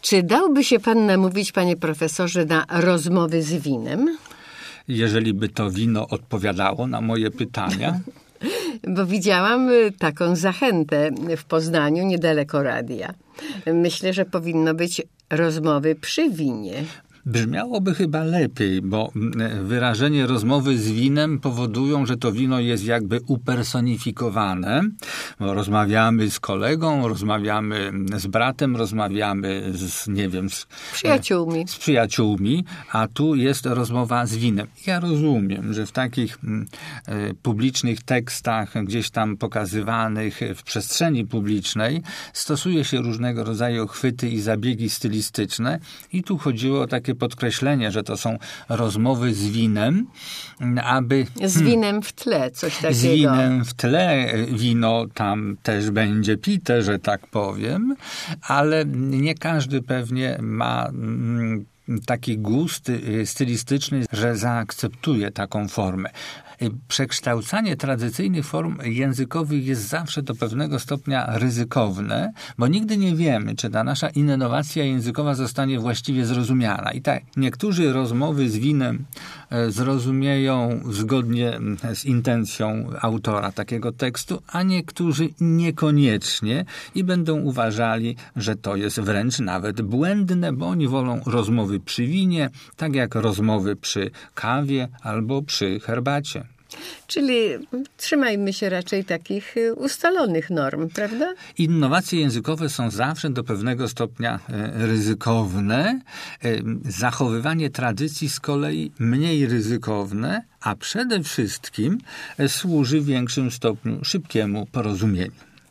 Czy dałby się pan namówić, panie profesorze, na rozmowy z winem? Jeżeli by to wino odpowiadało na moje pytania. Bo widziałam taką zachętę w Poznaniu, niedaleko radia. Myślę, że powinno być rozmowy przy winie. Brzmiałoby chyba lepiej, bo wyrażenie rozmowy z winem powodują, że to wino jest jakby upersonifikowane. Bo rozmawiamy z kolegą, rozmawiamy z bratem, rozmawiamy z, nie wiem, z przyjaciółmi, a tu jest rozmowa z winem. Ja rozumiem, że w takich publicznych tekstach, gdzieś tam pokazywanych w przestrzeni publicznej, stosuje się różnego rodzaju chwyty i zabiegi stylistyczne i tu chodziło o takie podkreślenie, że to są rozmowy z winem, aby... Z winem w tle, coś takiego. Z winem w tle, wino tam też będzie pite, że tak powiem, ale nie każdy pewnie ma taki gust stylistyczny, że zaakceptuje taką formę. Przekształcanie tradycyjnych form językowych jest zawsze do pewnego stopnia ryzykowne, bo nigdy nie wiemy, czy ta nasza innowacja językowa zostanie właściwie zrozumiana. I tak, niektórzy rozmowy z winem zrozumieją zgodnie z intencją autora takiego tekstu, a niektórzy niekoniecznie i będą uważali, że to jest wręcz nawet błędne, bo oni wolą rozmowy przy winie, tak jak rozmowy przy kawie albo przy herbacie. Czyli trzymajmy się raczej takich ustalonych norm, prawda? Innowacje językowe są zawsze do pewnego stopnia ryzykowne. Zachowywanie tradycji z kolei mniej ryzykowne, a przede wszystkim służy w większym stopniu szybkiemu porozumieniu.